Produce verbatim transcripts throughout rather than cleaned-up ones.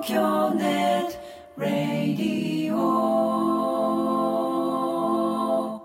東京ネットラディオ。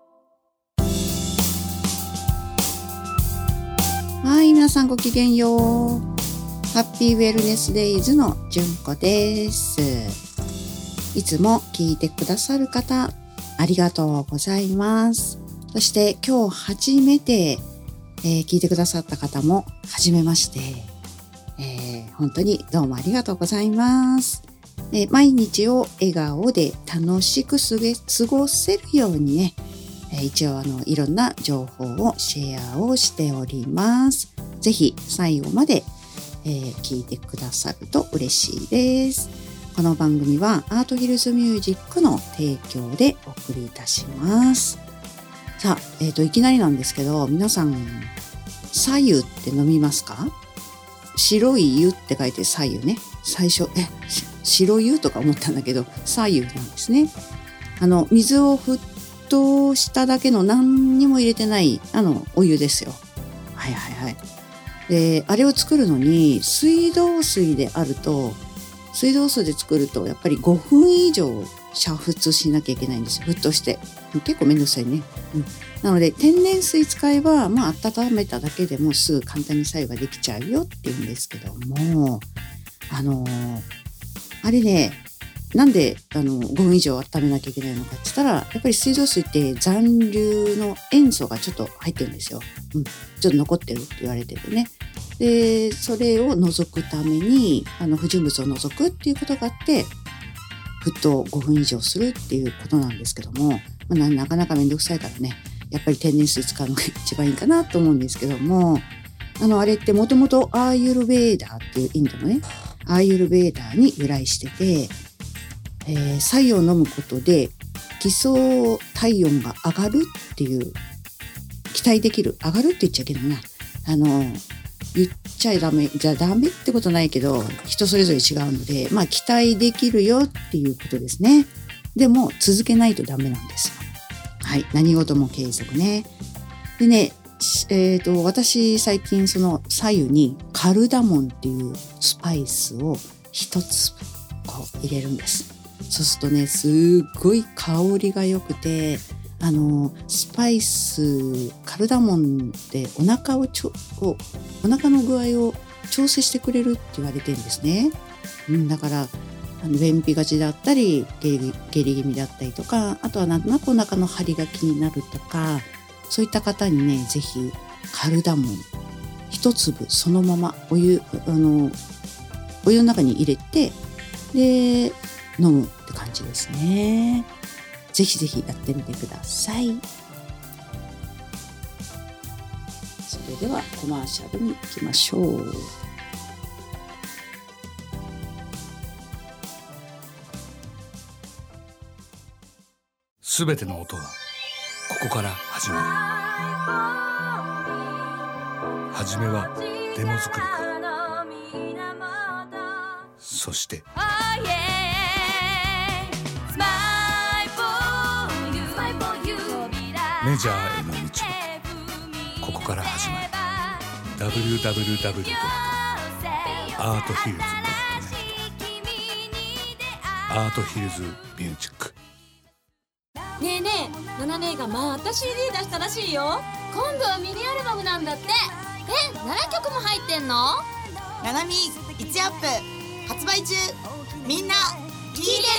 はい、皆さんごきげんよう。ハッピーウェルネスデイズのじゅんこです。いつも聞いてくださる方、ありがとうございます。そして今日初めて、えー、聞いてくださった方も初めまして、えー、本当にどうもありがとうございます。えー、毎日を笑顔で楽しく過ごせるようにね、えー、一応あのいろんな情報をシェアをしております。ぜひ最後まで、えー、聞いてくださると嬉しいです。この番組はアートヒルズミュージックの提供でお送りいたします。さあ、えっといきなりなんですけど、皆さん白湯って飲みますか？白い湯って書いて白湯ね。最初え白湯とか思ったんだけど白湯なんですね。あの水を沸騰しただけの何にも入れてないあのお湯ですよ。はいはいはい。であれを作るのに水道水であると水道水で作るとやっぱりごふん以上煮沸しなきゃいけないんですよ。沸騰して結構めんどくさいね、うん、なので天然水使えばまあ温めただけでもすぐ簡単に白湯ができちゃうよっていうんですけども、あのー、あれねなんであのごふん以上温めなきゃいけないのかって言ったら、やっぱり水道水って残留の塩素がちょっと入ってるんですよ、うん、ちょっと残ってるって言われててね。でそれを除くためにあの不純物を除くっていうことがあって沸騰ごふん以上するっていうことなんですけども、まあ、な, なかなかめんどくさいからね、やっぱり天然水使うのが一番いいかなと思うんですけども、あのあれってもともとアーユルベーダーっていうインドのねアーユルベーダーに由来してて、えー、白湯を飲むことで基礎体温が上がるっていう期待できる、上がるって言っちゃいけないな、あの言っちゃダメじゃダメってことないけど人それぞれ違うので、まあ期待できるよっていうことですね。でも続けないとダメなんですよ。はい、何事も継続ね。でね、えーと私最近その白湯にカルダモンっていうスパイスを一つこう入れるんです。そうするとねすっごい香りが良くて、あのスパイスカルダモンってお腹をちょお腹の具合を調整してくれるって言われてるんですね、うん、だからあの便秘がちだったり下痢、下痢気味だったりとか、あとはなんとなくお腹の張りが気になるとか、そういった方にねぜひカルダモン一粒そのままお湯あのお湯の中に入れてで飲むって感じですね。ぜひぜひやってみてください。それではコマーシャルに行きましょう。 すべての音はここから始まる。はじめはデモ作りから、そしてメジャーへの道もここから始まる。 ダブリューダブリューダブリュー ドットアートヒルズ ドットネット アートヒルズミュージック。 ねえねえ、ナナ姉がまた シーディー 出したらしいよ。今度はミニアルバムなんだって。え、ななきょくも入ってんの？ ナナミいちアップ発売中。みんな聞いてね。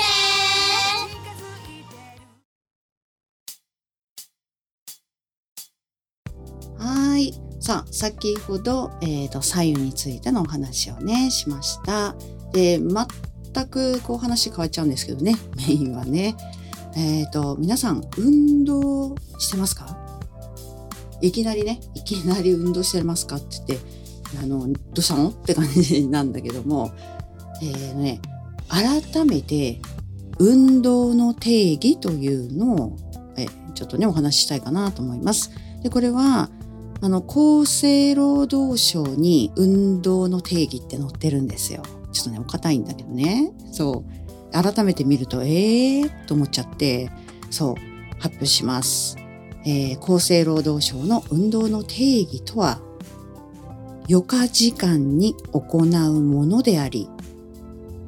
はい。さあ、先ほど、えーと、白湯についてのお話をね、しました。で、全くこう話変わっちゃうんですけどね、メインはね。えーと、皆さん、運動してますか？いきなりね、いきなり運動してますかって言って、あの、どうしたのって感じなんだけども、えーね、改めて、運動の定義というのを、えちょっとね、お話ししたいかなと思います。で、これは、あの厚生労働省に運動の定義って載ってるんですよ。ちょっとねお堅いんだけどね。そう改めて見るとえーと思っちゃってそう発表します、えー、厚生労働省の運動の定義とは余暇時間に行うものであり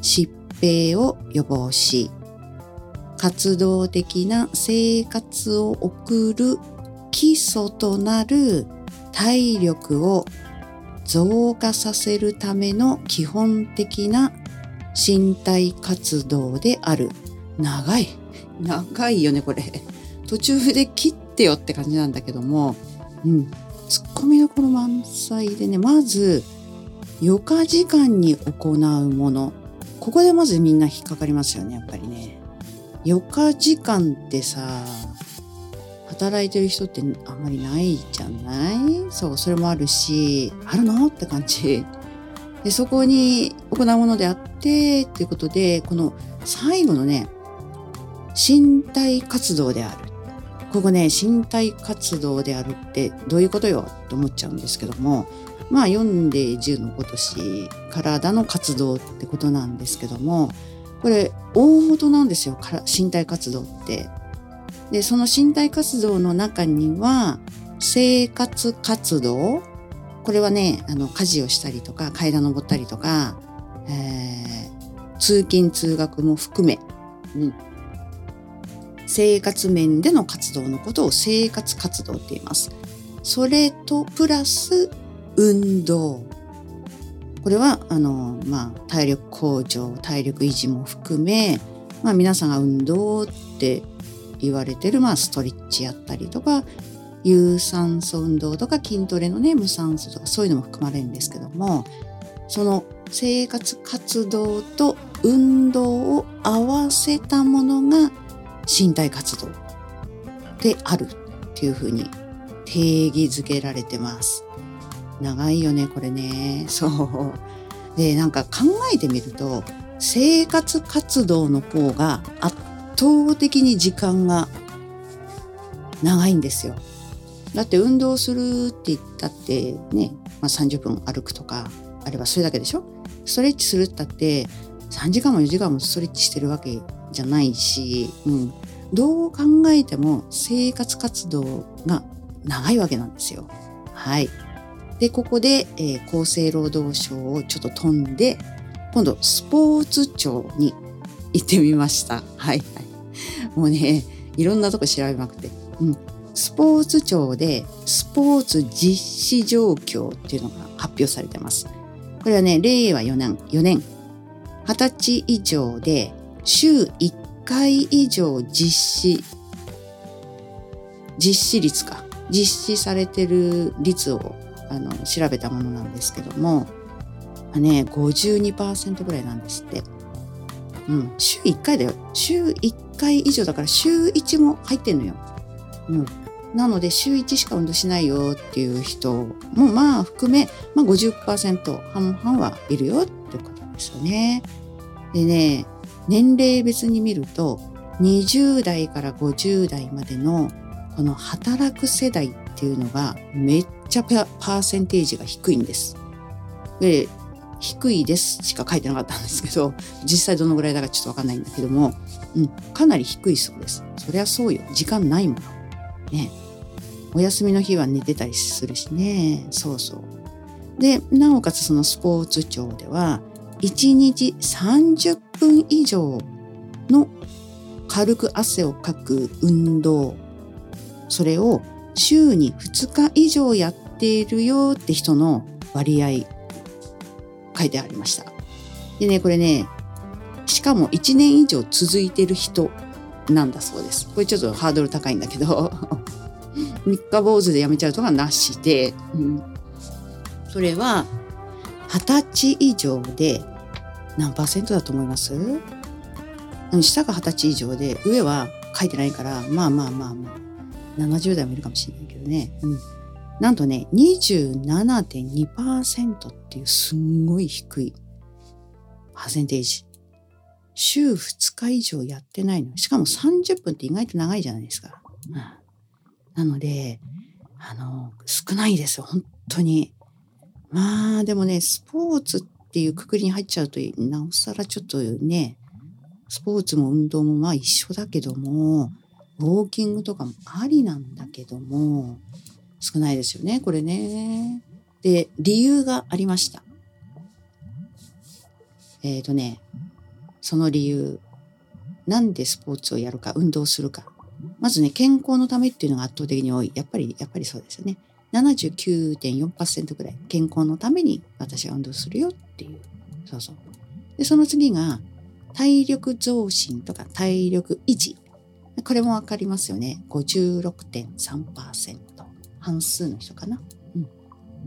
疾病を予防し、活動的な生活を送る基礎となる体力を増加させるための基本的な身体活動である。長い。長いよね、これ。途中で切ってよって感じなんだけども、うん。ツッコミどころ満載でね、まず、余暇時間に行うもの。ここでまずみんな引っかかりますよね、やっぱりね。余暇時間ってさ、働いてる人ってあんまりないじゃない？そう、それもあるし、あるのって感じ。で、そこに行うものであって、っていうことで、この最後のね、身体活動である。ここね、身体活動であるってどういうことよと思っちゃうんですけども、まあ読んでじゅうのごとし、体の活動ってことなんですけども、これ大元なんですよ、身体活動って。で、その身体活動の中には、生活活動、これはね、あの、家事をしたりとか、階段登ったりとか、えー、通勤通学も含め、うん、生活面での活動のことを生活活動って言います。それとプラス運動。これは、あの、まあ、体力向上、体力維持も含め、まあ、皆さんが運動って言われてる、まあ、ストレッチやったりとか、有酸素運動とか筋トレのね、無酸素とかそういうのも含まれるんですけども、その生活活動と運動を合わせたものが身体活動であるっていうふうに定義づけられてます。長いよね、これね。そう。で、なんか考えてみると、生活活動の方が圧倒的に時間が長いんですよ。だって運動するって言ったってね、まあ、さんじゅっぷん歩くとかあればそれだけでしょ。ストレッチするったってさんじかんもよじかんもストレッチしてるわけじゃないし、うん、どう考えても生活活動が長いわけなんですよ。はい。で、ここで、えー、厚生労働省をちょっと飛んで、今度スポーツ庁に行ってみました。はいはい。もうね、いろんなとこ調べまくって、うん、スポーツ庁でスポーツ実施状況っていうのが発表されてます。これはね、れいわよねん、よねん、はたち以上で週いっかい以上実施、実施率か、実施されてる率をあの調べたものなんですけども、ね、ごじゅうにパーセント ぐらいなんですって。うん、週いっかいだよ。週いっかい以上だから週いちも入ってんのよ。うん。なので週いちしか運動しないよっていう人もまあ含め、まあ ごじゅっパーセント 半々はいるよってことですよね。でね、年齢別に見るとにじゅうだいからごじゅうだいまでのこの働く世代っていうのがめっちゃパーセンテージが低いんです。で、低いですしか書いてなかったんですけど、実際どのぐらいだかちょっとわかんないんだけども、うん、かなり低いそうです。そりゃそうよ。時間ないもの。ね。お休みの日は寝てたりするしね。そうそう。で、なおかつそのスポーツ庁では、いちにちさんじゅっぷん以上の軽く汗をかく運動、それを週にふつか以上やっているよって人の割合、書いてありました。でね、これね、しかもいちねん以上続いてる人なんだそうです。これちょっとハードル高いんだけど、三日坊主でやめちゃうとかなしで、うん、それははたち以上で何パーセントだと思います？下がはたち以上で、上は書いてないから、まあまあまあまあ、ななじゅうだいもいるかもしれないけどね。うん、なんとね、にじゅうななてんにパーセント っていうすんごい低いパーセンテージ。週ふつか以上やってないの。しかもさんじゅっぷんって意外と長いじゃないですか。うん、なので、あの、少ないですよ、本当に。まあ、でもね、スポーツっていうくくりに入っちゃうと、なおさらちょっとね、スポーツも運動もまあ一緒だけども、ウォーキングとかもありなんだけども、少ないですよね、これね。で、理由がありました。えっとね、 その理由。なんでスポーツをやるか、運動するか。まずね、健康のためっていうのが圧倒的に多い。やっぱり、やっぱりそうですよね。ななじゅうきゅうてんよんパーセント ぐらい健康のために私は運動するよっていう。そうそう。で、その次が体力増進とか体力維持。これもわかりますよね。ごじゅうろくてんさんパーセント。半数の人かな。うん。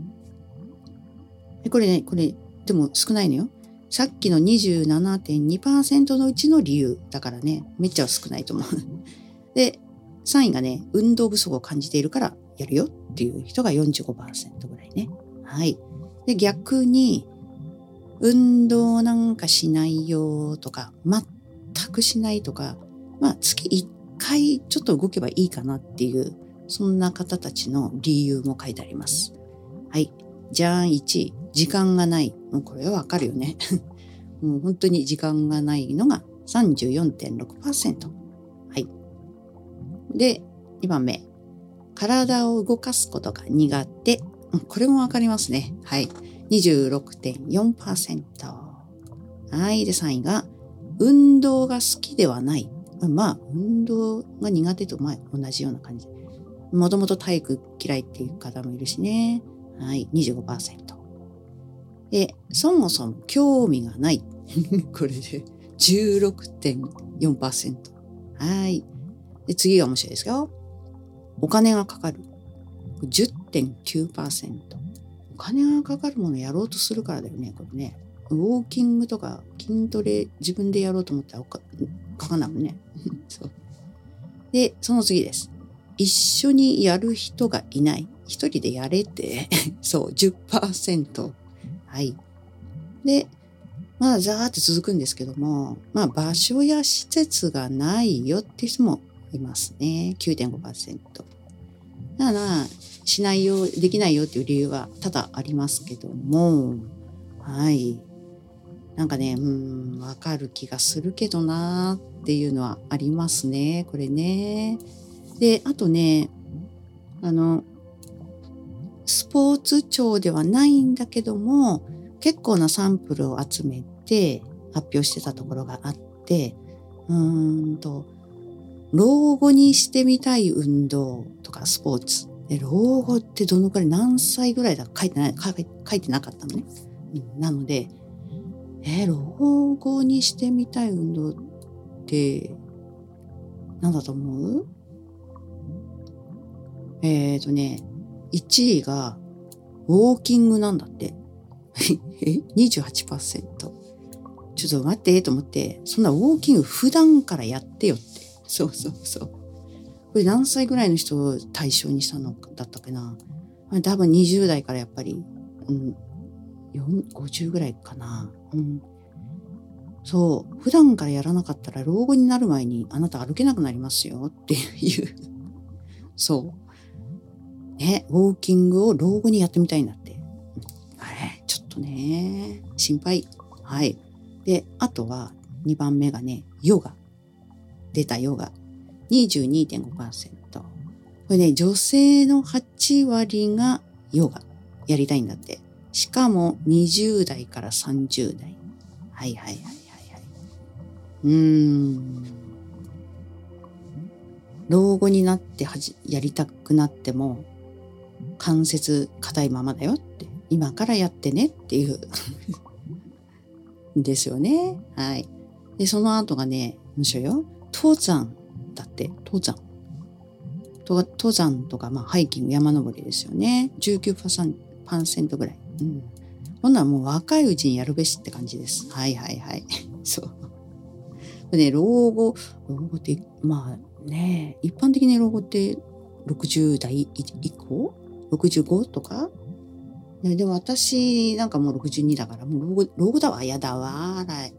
でこれね、これ、でも少ないのよ。さっきの にじゅうななてんにパーセント のうちの理由だからね、めっちゃ少ないと思う。で、さんいがね、運動不足を感じているからやるよっていう人が よんじゅうごパーセント ぐらいね。はい。で、逆に、運動なんかしないよとか、全くしないとか、まあ月いっかいちょっと動けばいいかなっていう、そんな方たちの理由も書いてあります。はい。じゃんいちい、時間がない。もうこれはわかるよね。もう本当に時間がないのが さんじゅうよんてんろくパーセント。はい。で、にばんめ。体を動かすことが苦手。これもわかりますね。はい。にじゅうろくてんよんパーセント。はい。で、さんいが、運動が好きではない。まあ、運動が苦手と、まあ、同じような感じ。もともと体育嫌いっていう方もいるしね。はい。にじゅうごパーセント。で、そもそも興味がない。これで じゅうろくてんよんパーセント。はい。で、次が面白いですよ。お金がかかる。じゅってんきゅうパーセント。お金がかかるものやろうとするからだよね、これね。ウォーキングとか筋トレ自分でやろうと思ったらかかんないもんね。そう。で、その次です。一緒にやる人がいない。一人でやれて、そう、じゅっパーセント。はい。で、まあ、ざーって続くんですけども、まあ、場所や施設がないよっていう人もいますね。きゅうてんごパーセント。だから、しないよ、できないよっていう理由は多々ありますけども、はい。なんかね、うん、わかる気がするけどなーっていうのはありますね。これね。で、あとね、あの、スポーツ庁ではないんだけども、結構なサンプルを集めて発表してたところがあって、うーんと、老後にしてみたい運動とかスポーツ。で老後ってどのくらい何歳ぐらいだか書いてない、書いてなかったのね。うん、なので、えー、老後にしてみたい運動って何だと思う？えーとね、いちいがウォーキングなんだって。え ?にじゅうはちパーセント。ちょっと待ってと思って、そんなウォーキング普段からやってよって。そうそうそう。これ何歳ぐらいの人を対象にしたのだったっけな。多分にじゅう代からやっぱり、うん、ごじゅうぐらいかな。うん。そう。普段からやらなかったら老後になる前にあなた歩けなくなりますよっていう。そう。ね、ウォーキングを老後にやってみたいんだって。あれちょっとね、心配。はい。で、あとはにばんめがね、ヨガ。出たヨガ。にじゅうにてんごパーセント。これね、女性のはちわりがヨガやりたいんだって。しかもにじゅう代からさんじゅう代。はいはいはいはいはい。うーん。老後になってはじやりたくなっても関節硬いままだよって。今からやってねっていう。ですよね。はい。で、その後がね、面白いよ。登山だって、登山。登山とか、まあ、ハイキング、山登りですよね。じゅうきゅうパーセントぐらい。うん。こんなんもう若いうちにやるべしって感じです。はいはいはい。そう。ね、老後、老後って、まあね、一般的に老後ってろくじゅう代以降 ?ろくじゅうご とかね、でも私なんかもうろくじゅうにだからもう老後、老後だわ、やだわ、あら、って。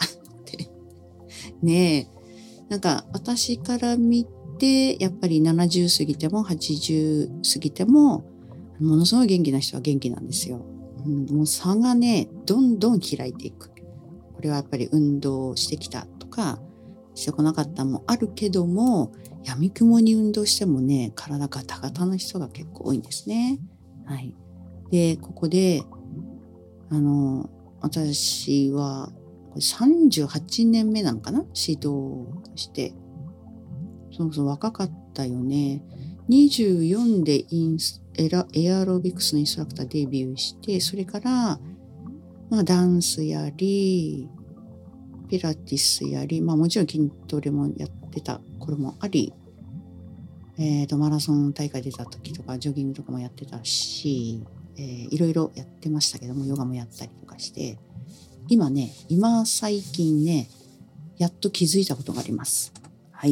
ねえ。なんか私から見て、やっぱりななじゅう過ぎてもはちじゅう過ぎても、ものすごい元気な人は元気なんですよ。うん、もう差がね、どんどん開いていく。これはやっぱり運動してきたとか、してこなかったもあるけども、闇雲に運動してもね、体ガタガタの人が結構多いんですね。はい。で、ここで、あの、私は、 これさんじゅうはちねんめなのかな、指導して。そうそう、若かったよね。にじゅうよんでインスエラエアロビクスのインストラクターデビューして、それから、まあ、ダンスやり、ピラティスやり、まあもちろん筋トレもやってた頃もあり、えーと、マラソン大会出た時とか、ジョギングとかもやってたし、えー、いろいろやってましたけども、ヨガもやったりとかして、今ね、今最近ね、やっと気づいたことがあります。はい。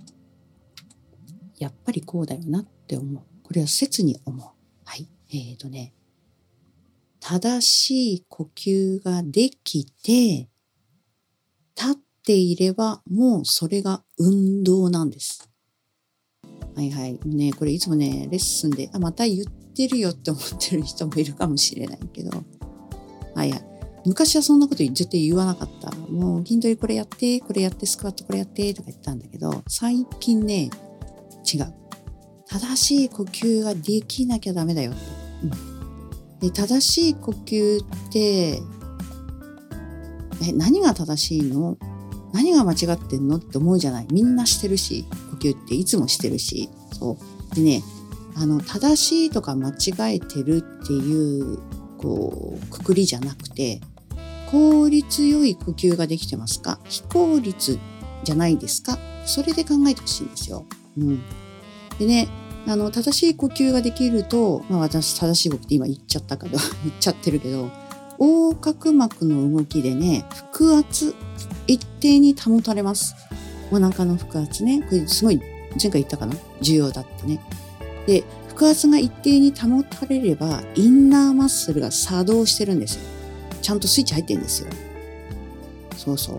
やっぱりこうだよなって思う。これは切に思う。はい。えーとね、正しい呼吸ができて、立っていればもうそれが運動なんです。はいはい。ね、これいつもね、レッスンで、あ、また言ってるよって思ってる人もいるかもしれないけど、はいはい。昔はそんなこと絶対言わなかった。もう筋トレこれやって、これやって、スクワットこれやってとか言ったんだけど、最近ね、違う。正しい呼吸ができなきゃダメだよ。うん、で正しい呼吸って、え、何が正しいの？何が間違ってんのって思うじゃない。みんなしてるし、呼吸っていつもしてるし。そう。でね、あの、正しいとか間違えてるっていう、こう、くくりじゃなくて、効率よい呼吸ができてますか？非効率じゃないですか？それで考えてほしいんですよ。うん。でね、あの、正しい呼吸ができると、まあ私正しい呼吸って今言っちゃったけど、言っちゃってるけど、横隔膜の動きでね、腹圧、一定に保たれます。お腹の腹圧ね。これすごい、前回言ったかな？重要だってね。で、腹圧が一定に保たれれば、インナーマッスルが作動してるんですよ。ちゃんとスイッチ入ってるんですよ。そうそう。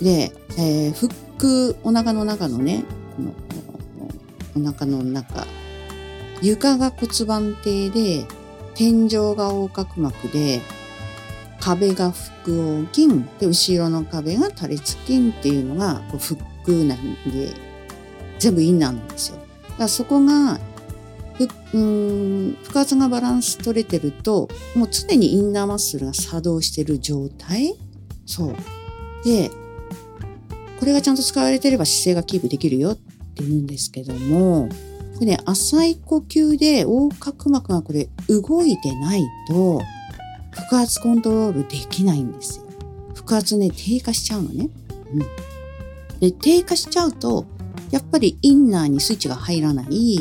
で、えー、腹、お腹の中のね、このお腹の中、床が骨盤底で、天井が横隔膜で、壁が腹横筋で、後ろの壁が多裂筋っていうのがこう腹なんで、全部インナーなんですよ。だからそこが、ふうーん腹圧がバランス取れてると、もう常にインナーマッスルが作動してる状態。そう。で、これがちゃんと使われてれば姿勢がキープできるよって言うんですけども、これね、浅い呼吸で横隔膜がこれ動いてないと、腹圧コントロールできないんですよ。腹圧ね、低下しちゃうのね。うん。で、低下しちゃうと、やっぱりインナーにスイッチが入らない。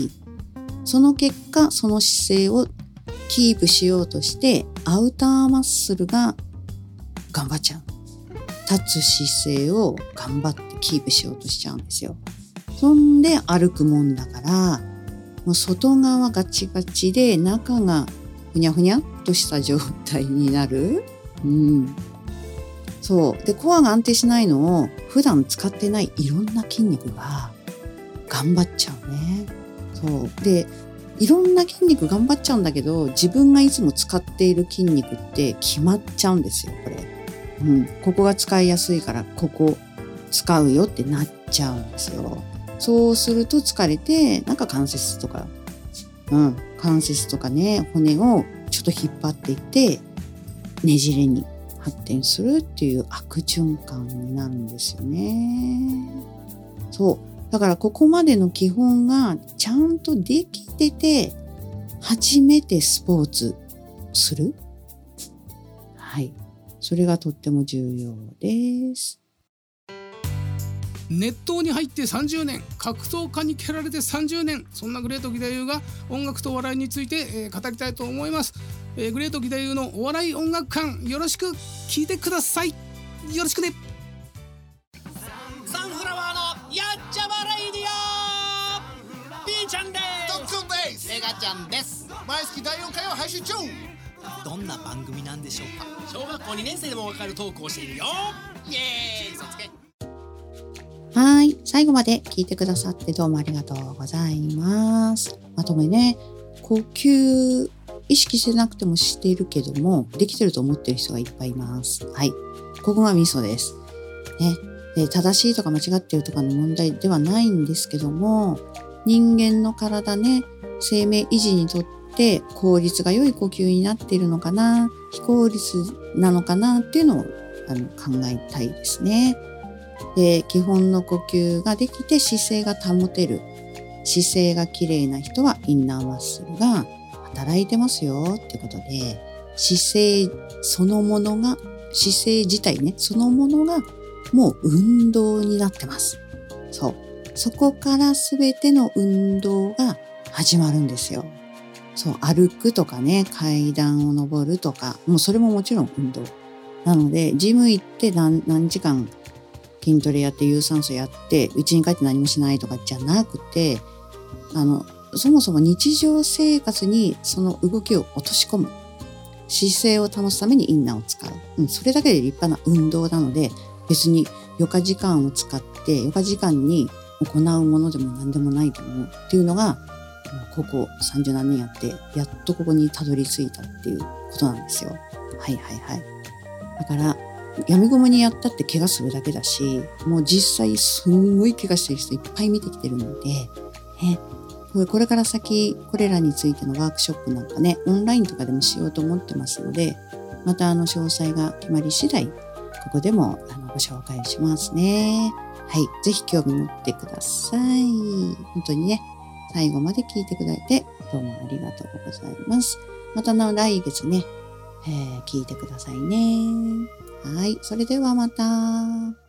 その結果、その姿勢をキープしようとして、アウターマッスルが頑張っちゃう。立つ姿勢を頑張ってキープしようとしちゃうんですよ。そんで歩くもんだから、もう外側ガチガチで中がふにゃふにゃっとした状態になる。うん。そう。で、コアが安定しないのを普段使ってないいろんな筋肉が頑張っちゃうね。そう。で、いろんな筋肉頑張っちゃうんだけど、自分がいつも使っている筋肉って決まっちゃうんですよ、これ。うん。ここが使いやすいからここ使うよってなっちゃうんですよ。そうすると疲れて、なんか関節とか、うん、関節とかね、骨をちょっと引っ張っていって、ねじれに発展するっていう悪循環なんですよね。そう。だからここまでの基本がちゃんとできてて、初めてスポーツする。はい。それがとっても重要です。 熱湯に入ってさんじゅうねん、格闘家に蹴られてさんじゅうねん、そんなグレート義太夫が音楽と笑いについて、えー、語りたいと思います。えー、グレート義太夫のお笑い音楽館、よろしく聞いてください。よろしくね。 サンフラワーのやっちゃまレイディオ、 B ちゃんです。 ドックンです。 エガちゃんです。 毎月だいよんかいを配信中。 どんな番組なんでしょうか。小学校にねん生でもわかるトークをしているよ。イエーイ、そつけ。 はい。最後まで聞いてくださってどうもありがとうございます。まとめね、呼吸意識してなくてもしているけども、できてると思ってる人がいっぱいいます。はい。ここがミソです。ね。で、正しいとか間違ってるとかの問題ではないんですけども、人間の体ね、生命維持にとって効率が良い呼吸になっているのかな、非効率なのかなっていうのをあの考えたいですね。で、基本の呼吸ができて姿勢が保てる。姿勢が綺麗な人はインナーマッスルが働いてますよってことで、姿勢そのものが、姿勢自体ね、そのものがもう運動になってます。そう。そこからすべての運動が始まるんですよ。そう、歩くとかね、階段を登るとか、もうそれももちろん運動。なので、ジム行って何、何時間筋トレやって有酸素やって、家に帰って何もしないとかじゃなくて、あの、そもそも日常生活にその動きを落とし込む。姿勢を保つためにインナーを使う。うん、それだけで立派な運動なので、別に余暇時間を使って、余暇時間に行うものでも何でもないと思うっていうのが、ここさんじゅうなんねんやって、やっとここにたどり着いたっていうことなんですよ。はいはいはい。だから、やみごもにやったって怪我するだけだし、もう実際すんごい怪我してる人いっぱい見てきてるので、ね、これから先、これらについてのワークショップなんかね、オンラインとかでもしようと思ってますので、またあの詳細が決まり次第、ここでもあのご紹介しますね。はい。ぜひ興味持ってください。本当にね、最後まで聞いてくれて、どうもありがとうございます。またの来月ね、えー、聞いてくださいね。はい。それではまた。